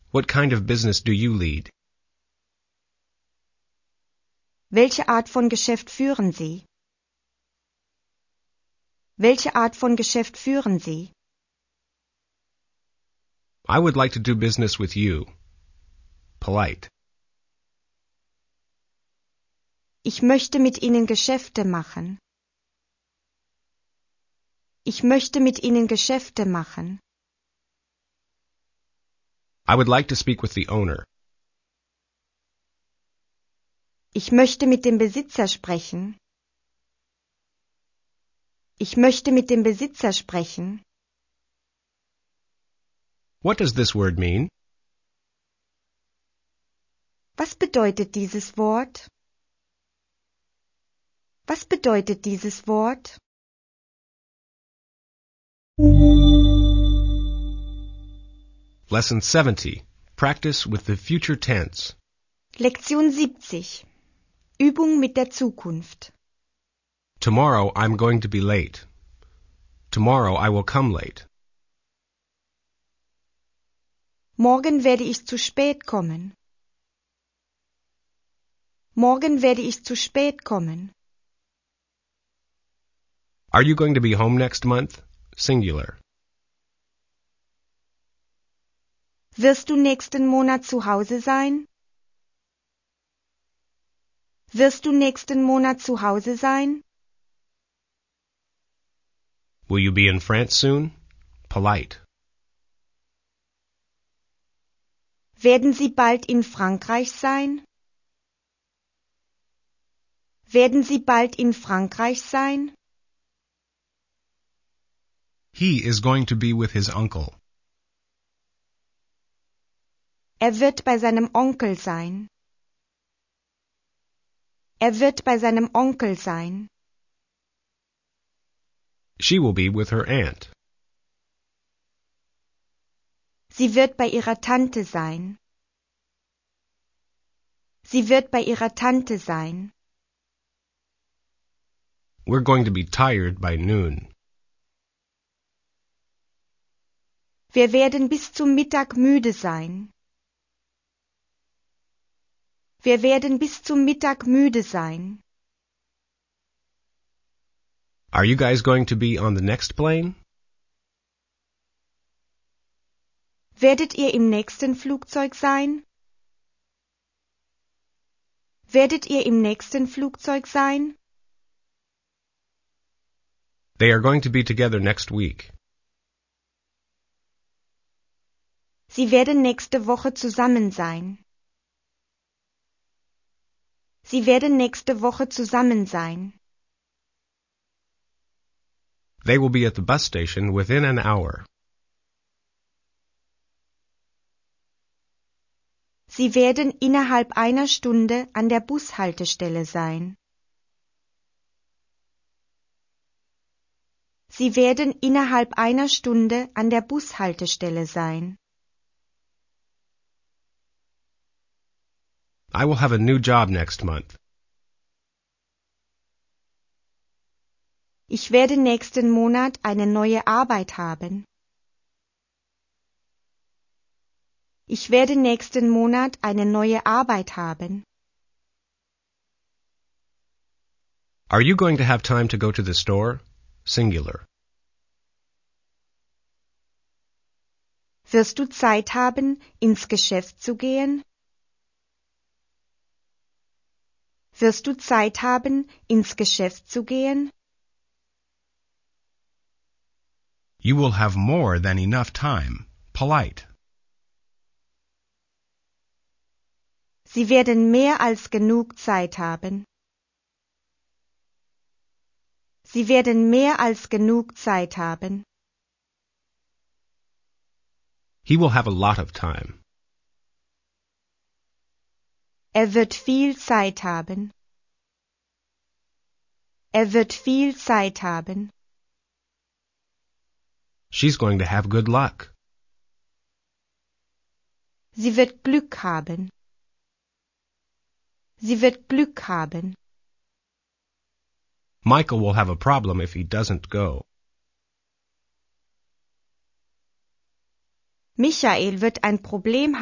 What kind of business do you lead? Welche Art von Geschäft führen Sie? Welche Art von Geschäft führen Sie? I would like to do business with you. Polite. Ich möchte mit Ihnen Geschäfte machen. Ich möchte mit Ihnen Geschäfte machen. I would like to speak with the owner. Ich möchte mit dem Besitzer sprechen. Ich möchte mit dem Besitzer sprechen. What does this word mean? Was bedeutet dieses Wort? Was bedeutet dieses Wort? Lesson 70. Practice with the future tense. Lektion 70. Übung mit der Zukunft. Tomorrow I'm going to be late. Tomorrow I will come late. Morgen werde ich zu spät kommen. Morgen werde ich zu spät kommen. Are you going to be home next month? Singular. Wirst du nächsten Monat zu Hause sein? Wirst du nächsten Monat zu Hause sein? Will you be in France soon? Polite. Werden Sie bald in Frankreich sein? Werden Sie bald in Frankreich sein? He is going to be with his uncle. Wird bei seinem Onkel sein. Wird bei seinem Onkel sein. She will be with her aunt. Sie wird bei ihrer Tante sein. Sie wird bei ihrer Tante sein. We're going to be tired by noon. Wir werden bis zum Mittag müde sein. Wir werden bis zum Mittag müde sein. Are you guys going to be on the next plane? Werdet ihr im nächsten Flugzeug sein? Werdet ihr im nächsten Flugzeug sein? They are going to be together next week. Sie werden nächste Woche zusammen sein. Sie werden nächste Woche zusammen sein. They will be at the bus station within an hour. Sie werden innerhalb einer Stunde an der Bushaltestelle sein. Sie werden innerhalb einer Stunde an der Bushaltestelle sein. I will have a new job next month. Ich werde nächsten Monat eine neue Arbeit haben. Ich werde nächsten Monat eine neue Arbeit haben. Are you going to have time to go to the store? Singular. Wirst du Zeit haben, ins Geschäft zu gehen? Wirst du Zeit haben, ins Geschäft zu gehen? You will have more than enough time. Polite. Sie werden mehr als genug Zeit haben. Sie werden mehr als genug Zeit haben. He will have a lot of time. Wird viel Zeit haben. Wird viel Zeit haben. She's going to have good luck. Sie wird Glück haben. Sie wird Glück haben. Michael will have a problem if he doesn't go. Michael wird ein Problem